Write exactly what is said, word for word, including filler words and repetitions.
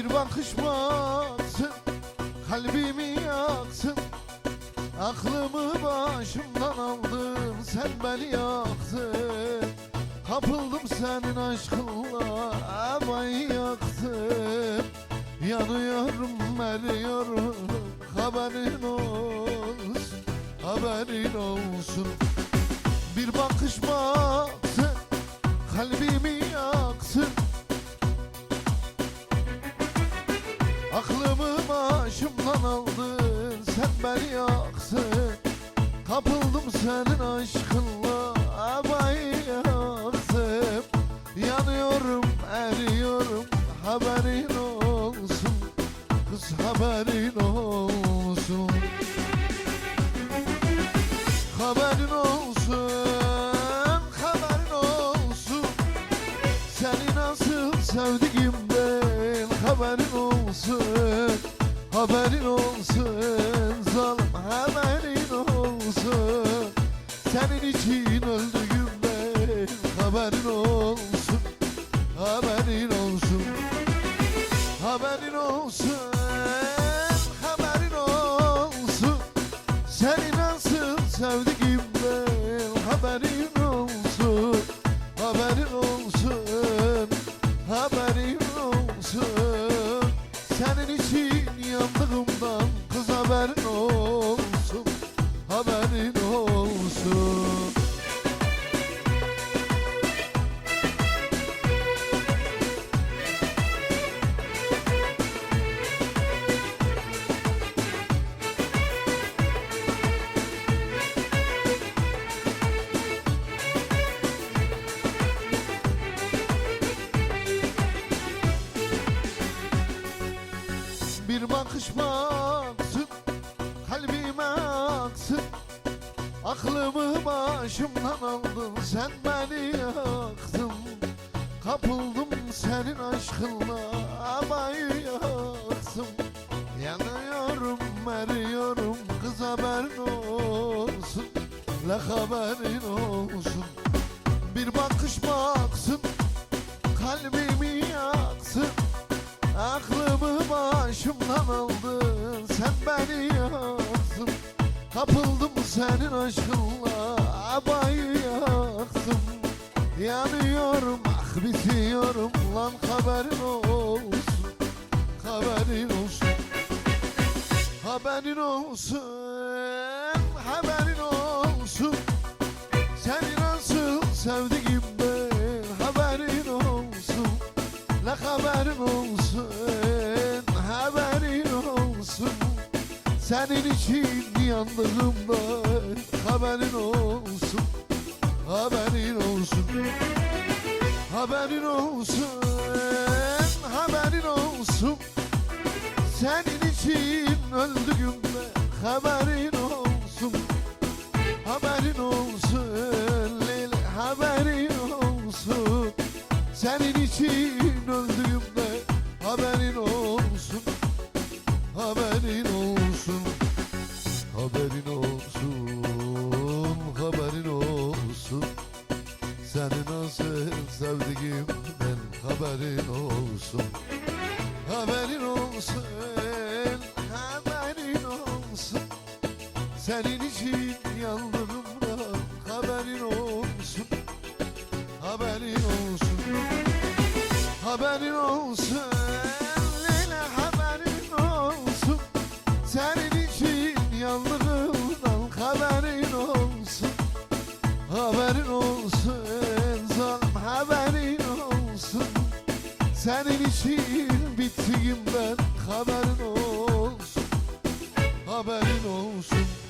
Bir bakış baksın, kalbimi yaksın. Aklımı başımdan aldın, sen beni yaktın. Kapıldım senin aşkınla, aman yaktım. Yanıyorum, eriyorum, haberin olsun, haberin olsun. Bir bakış baksın, kalbimi yaksın. Aklımı başımdan aldın, sen beni yaksın. Kapıldım senin aşkınla, aman yaktım. Yanıyorum, eriyorum, haberin olsun, kız haberin olsun. Haberin olsun, haberin olsun. Seni nasıl sevdiğimden haberin olsun, haberin olsun. Zalim haberin olsun. Senin için öldüğümden haberin olsun, haberin olsun. Haberin olsun, haberin olsun. Seni nasıl sevdiğimden haberin olsun, haberin olsun, haberin olsun. Senin için yandığımdan kız haberin olsun, haberin olsun. Bir bakış baksın, kalbime aksın. Aklımı başımdan aldın, sen beni yaktın. Kapıldım senin aşkınla, aman yaktım. Yanıyorum, eriyorum, kız haberin olsun, la haberin olsun. Bir bakış baksın, kalbimi yaksın. Aklımı başımdan aldın, sen beni yaktın. Kapıldım senin aşkınla, aman yaktım. Yanıyorum, ah bitiyorum lan, haberin olsun, haberin olsun. Haberin olsun, haberin olsun. Seni nasıl sevdiğimden haberin olsun, la haberin olsun, haberin olsun. Senin için yandığımda haberin olsun, haberin olsun. Haberin olsun, haberin olsun. Senin için öldüğümde haberin olsun, haberin olsun, Leyla, haberin olsun. Senin için öldüğümde haberin olsun, haberin olsun. Haberin olsun, haberin olsun. Seni nasıl sevdiğimden haberin olsun, haberin olsun, haberin olsun. Senin için yandığımda haberin olsun, haberin olsun. Haberin olsun, Leyla, haberin olsun. Senin için yandığımdan haberin olsun, haberin olsun. Zalim haberin olsun. Senin için bittiğimden haberin olsun, haberin olsun.